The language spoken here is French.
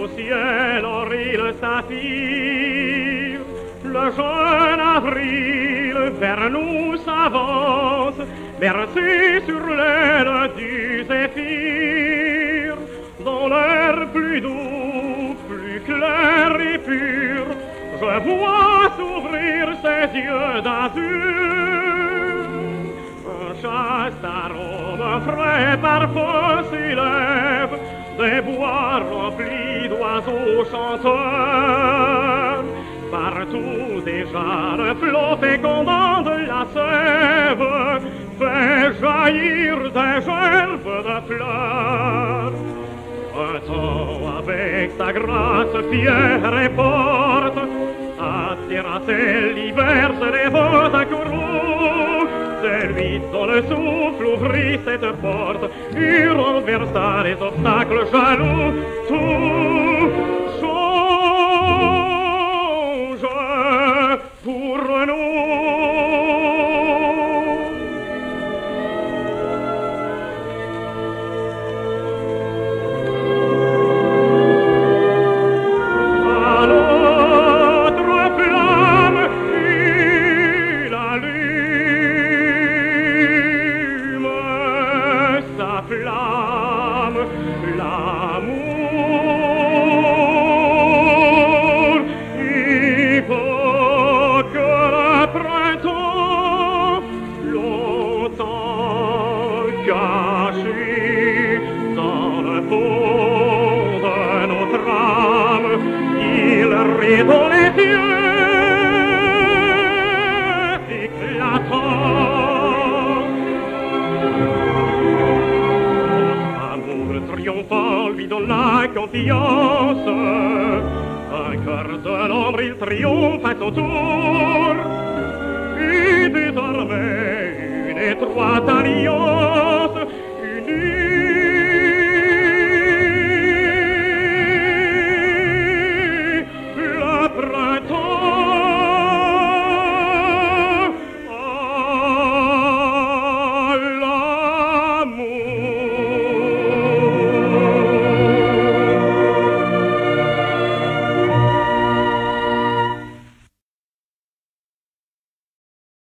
au ciel orille le saphir. Le jeune avril vers nous s'avance, bercé sur l'aile du zéphyr. Dans l'air plus doux, plus clair et pur, je vois s'ouvrir ses yeux d'azur. Un chaste arôme frais parfum s'élève des bois remplis d'oiseaux chanteurs. Partout déjà le flot fécondant de la sève fait jaillir des gerbes de fleurs. Printemps avec sa grâce fière et forte a terrassé l'hiver, se dévote un courroux. C'est lui dont le souffle ouvrit cette porte et renversa les obstacles jaloux. Tout change pour nous. Flamme, l'amour, il faut que le printemps, longtemps caché dans le fond de notre âme, il rit dans les yeux éclatants. Triomphant lui donne la confiance. Un cœur de l'ombre, il triomphe à son tour. Et désormais une étroite alliance